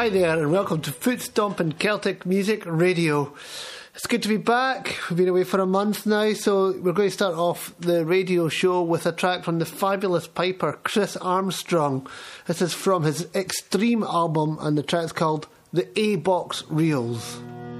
Hi there, and welcome to Foot Stompin' Celtic Music Radio. It's good to be back. We've been away for a month now, so we're going to start off the radio show with a track from the fabulous piper Chris Armstrong. This is from his Extreme album, and the track's called The A-Box Reels.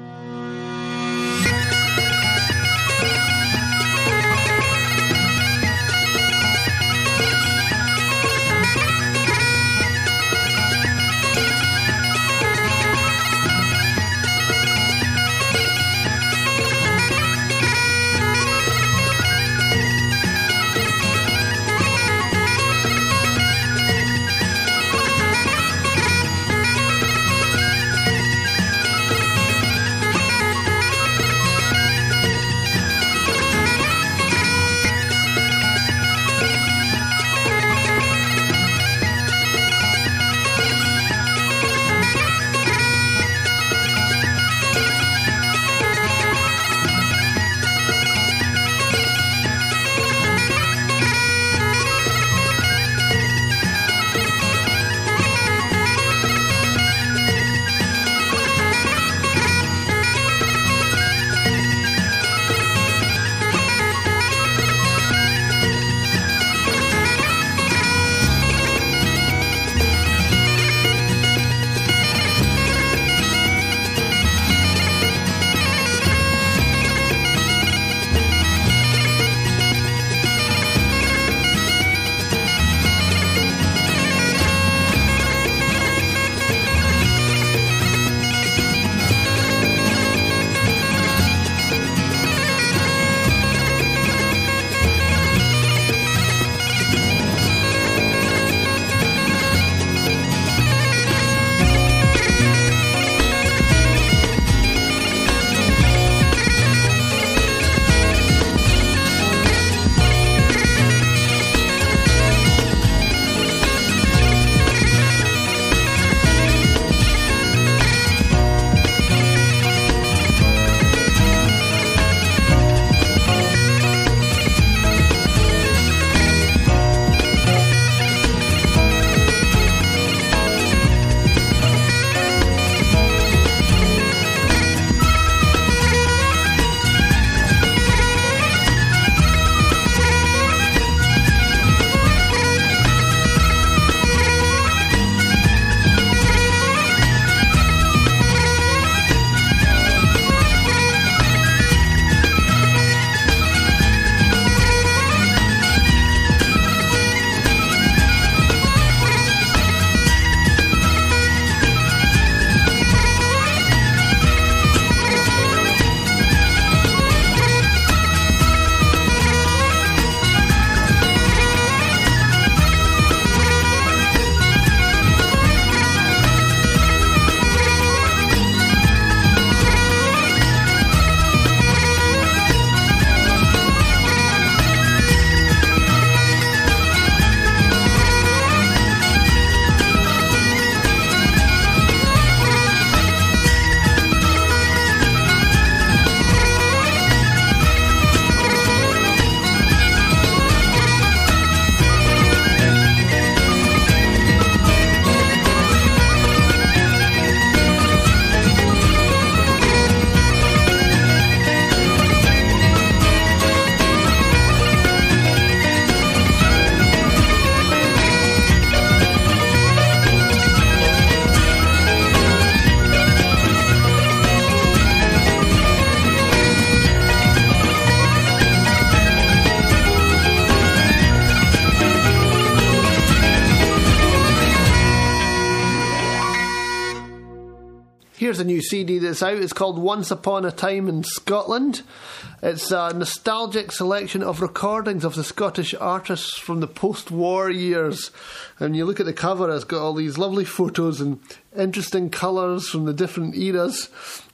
Here's a new CD that's out. It's called Once Upon a Time in Scotland. It's a nostalgic selection of recordings of the Scottish artists from the post-war years. And you look at the cover, it's got all these lovely photos and interesting colours from the different eras.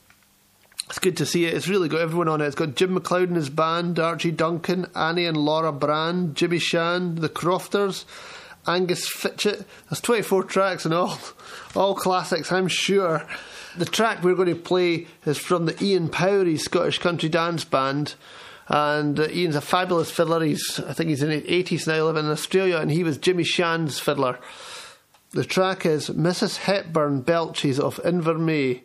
It's good to see it. It's really got everyone on it. It's got Jim MacLeod and his band, Archie Duncan, Annie and Laura Brand, Jimmy Shan, the Crofters, Angus Fitchett. There's 24 tracks and all classics, I'm sure. The track we're going to play is from the Ian Powrie Scottish Country Dance Band, and Ian's a fabulous fiddler. I think he's in his 80s now, living in Australia, and he was Jimmy Shan's fiddler. The track is Mrs. Hepburn Belches of Invermay.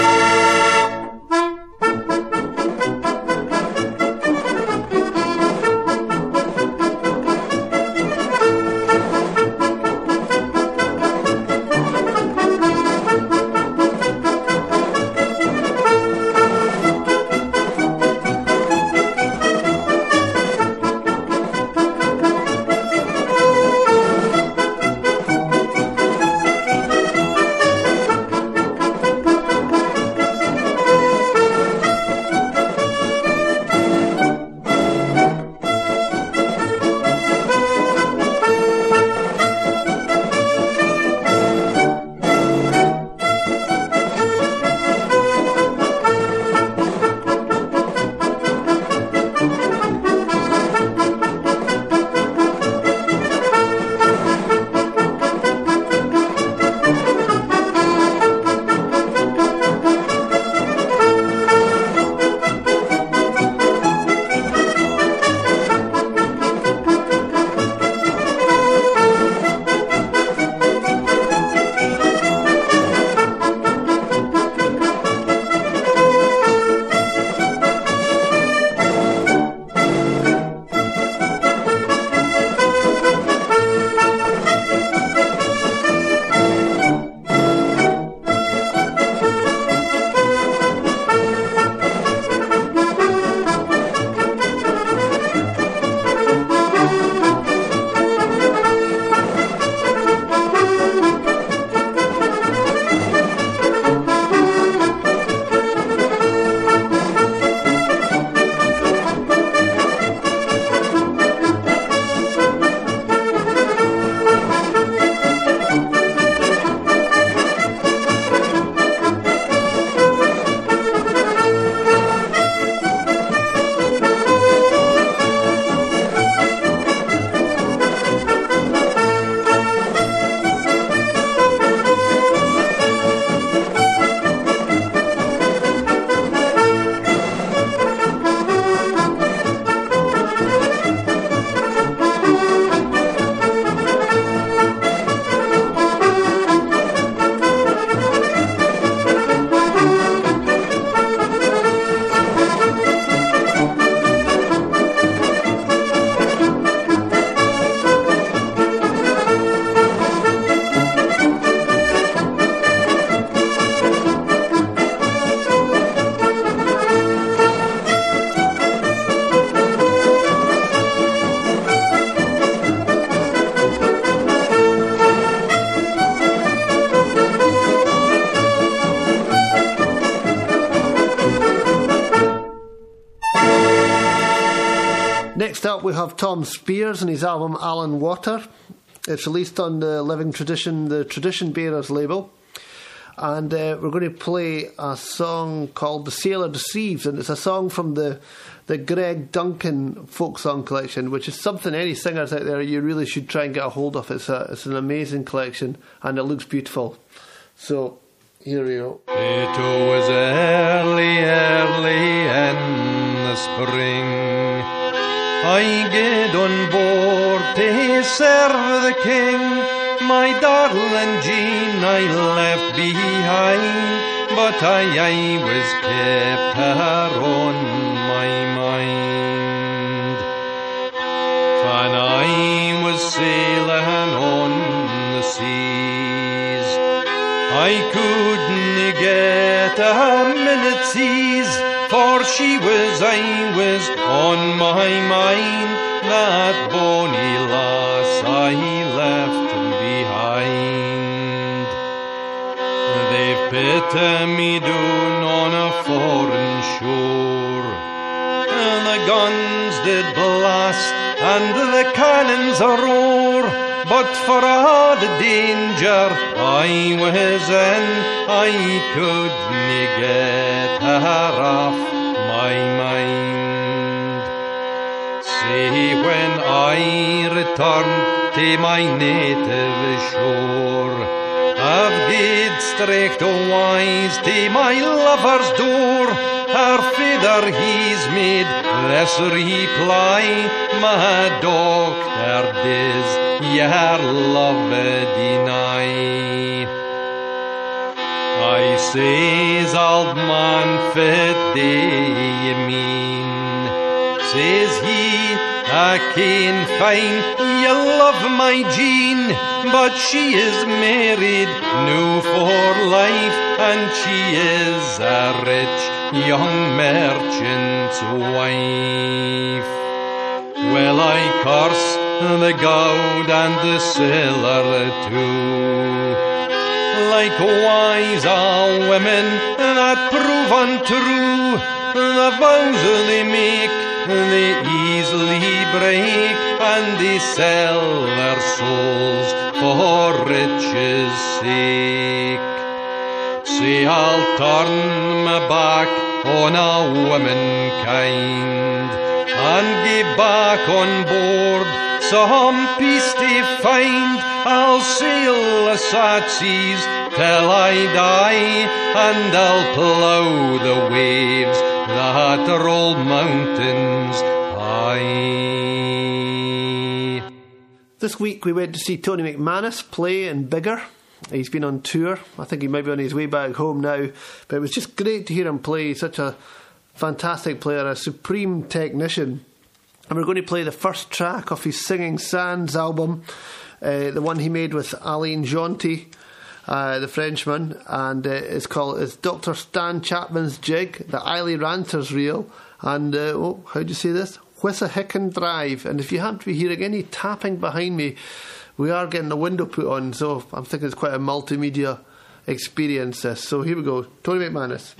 Next up we have Tom Spears and his album Alan Water. It's released on the Living Tradition, the Tradition Bearers label. And we're going to play a song called The Sailor Deceives, and it's a song from the Greg Duncan folk song collection, which is something any singers out there you really should try and get a hold of. It's an amazing collection and it looks beautiful. So here we go. It was early in the spring, I get on board to serve the king. My darling Jean I left behind, but I was kept her on my mind. When I was sailing on the seas, I couldn't get a minute's ease, for I was on my mind, that bonny lass I left behind. They've put me down on a foreign shore, the guns did blast and the cannons roar, but for all the danger I was in, I couldn't get her off my mind. See, when I returned to my native shore, I've gaed straight wise to my lover's door, her father he's made this reply, my doctor does your love deny. I says, old man, fit day you mean? Says he, I can find you love my Jean, but she is married now for life, and she is a rich young merchant's wife. Well, I curse the gold and the silver too. Likewise all women that prove untrue, the vows they make they easily break, and they sell their souls for riches' sake. Say I'll turn my back on a womankind, and get back on board some peace to find. I'll sail the sad seas till I die, and I'll plough the waves that roll mountains high. This week we went to see Tony McManus play in Bigger. He's been on tour. I think he might be on his way back home now, but it was just great to hear him play. He's such a fantastic player, a supreme technician. And we're going to play the first track off his Singing Sands album, the one he made with Alain Jonty, the Frenchman, and it's Dr. Stan Chapman's Jig, the Eiley Ranters reel, and how do you say this? Wissahickon Drive. And if you happen to be hearing any tapping behind me, we are getting the window put on, so I'm thinking it's quite a multimedia experience this. So here we go, Tony McManus.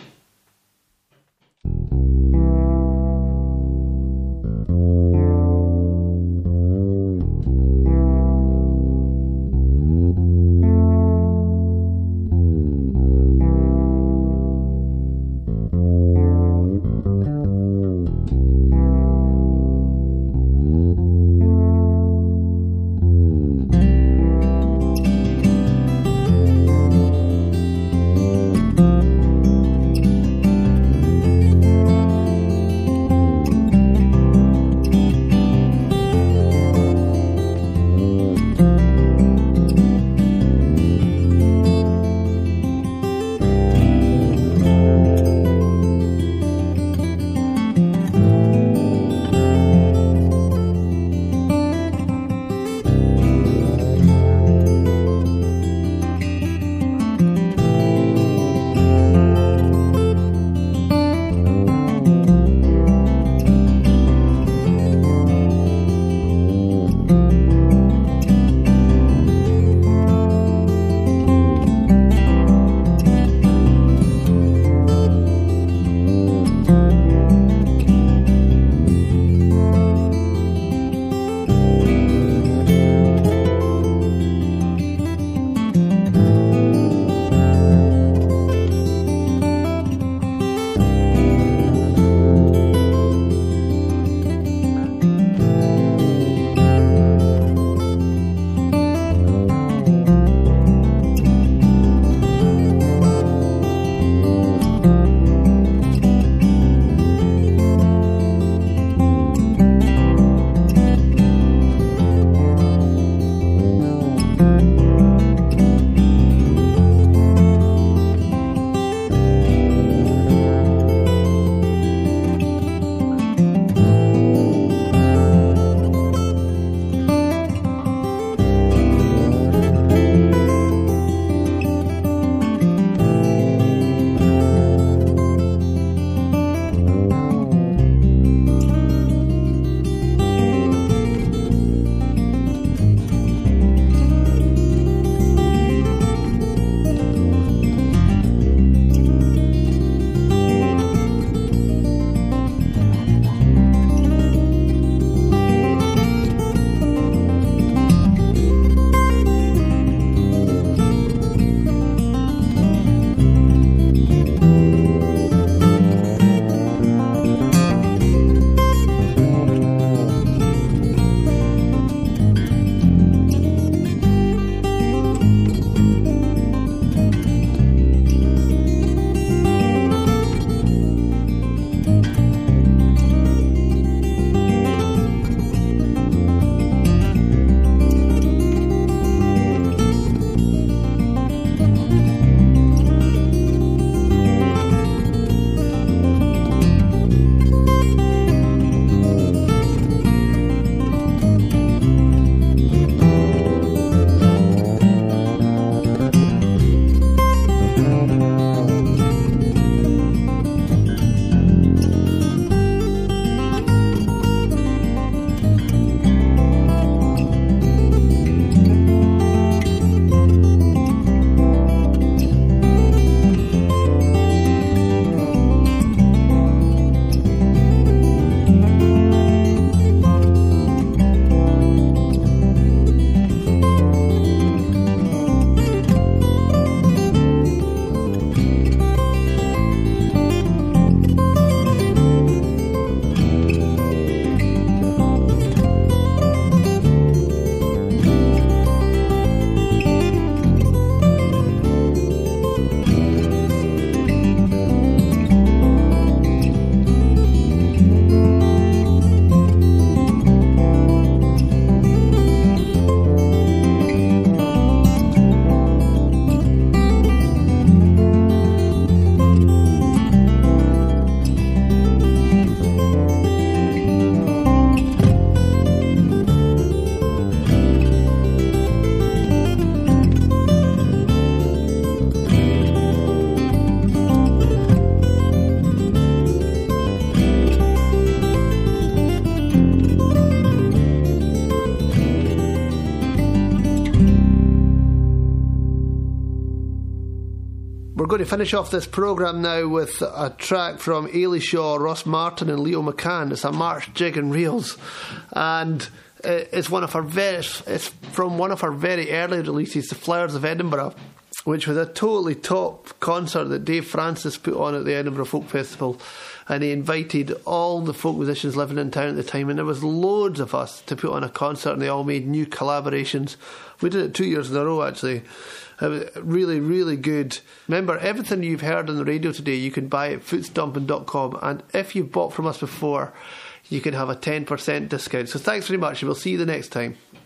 going to finish off this programme now with a track from Ailey Shaw, Ross Martin and Leo McCann. It's a march, jig and reels, and it's from one of her very early releases, The Flowers of Edinburgh, which was a totally top concert that Dave Francis put on at the Edinburgh Folk Festival, and he invited all the folk musicians living in town at the time, and there was loads of us to put on a concert, and they all made new collaborations. We did it 2 years in a row, actually. It was really, really good. Remember, everything you've heard on the radio today you can buy at footstomping.com, and if you've bought from us before, you can have a 10% discount. So thanks very much, and we'll see you the next time.